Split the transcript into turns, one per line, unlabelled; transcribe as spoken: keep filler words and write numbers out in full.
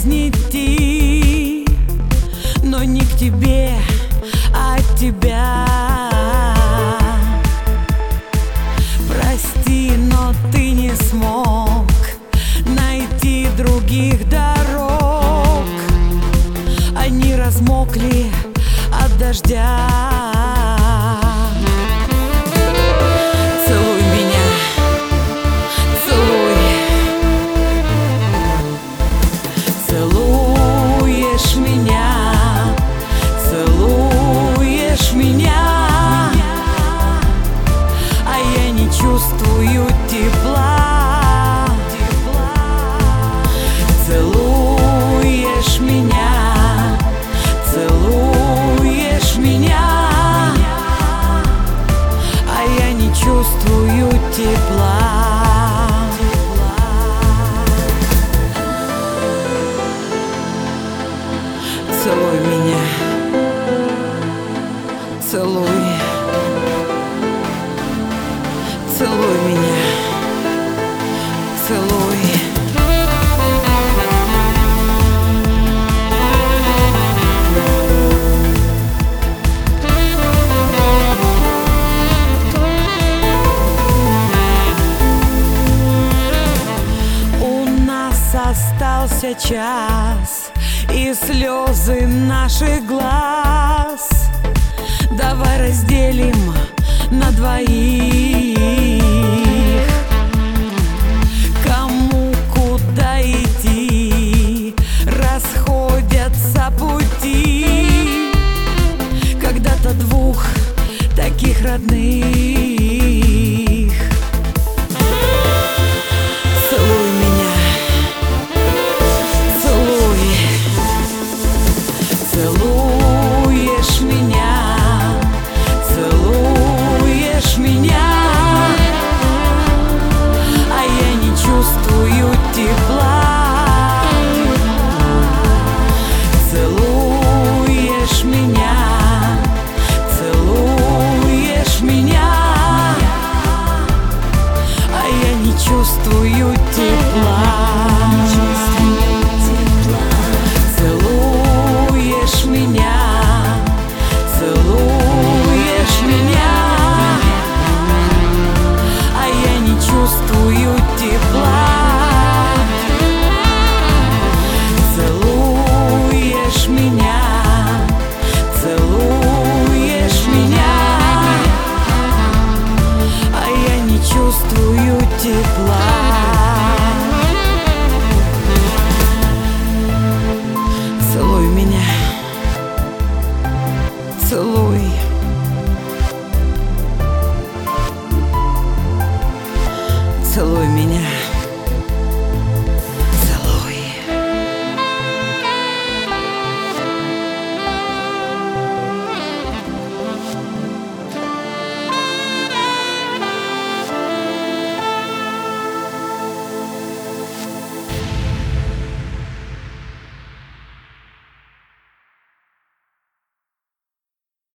жизнь идти, но не к тебе, а от тебя. Прости, но ты не смог найти других дорог. Они размокли от дождя. Целуй меня, целуй. Целуешь меня, целуешь меня, а я не чувствую тепла. Целуешь меня, целуешь меня, а я не чувствую тепла. Целуй меня, целуй, целуй меня, целуй. Остался час и слезы наших глаз. Давай разделим на двоих. Кому куда идти, расходятся пути. Когда-то двух таких родных. Целуй меня, целуешь меня, целуешь меня, а я не чувствую тепла. Целуешь меня, целуешь меня, а я не чувствую тепла. Целуешь меня, целуешь меня, а я не чувствую тепла. Целуешь меня, целуешь меня, а я не чувствую тепла. Целуй меня, целуй, целуй меня.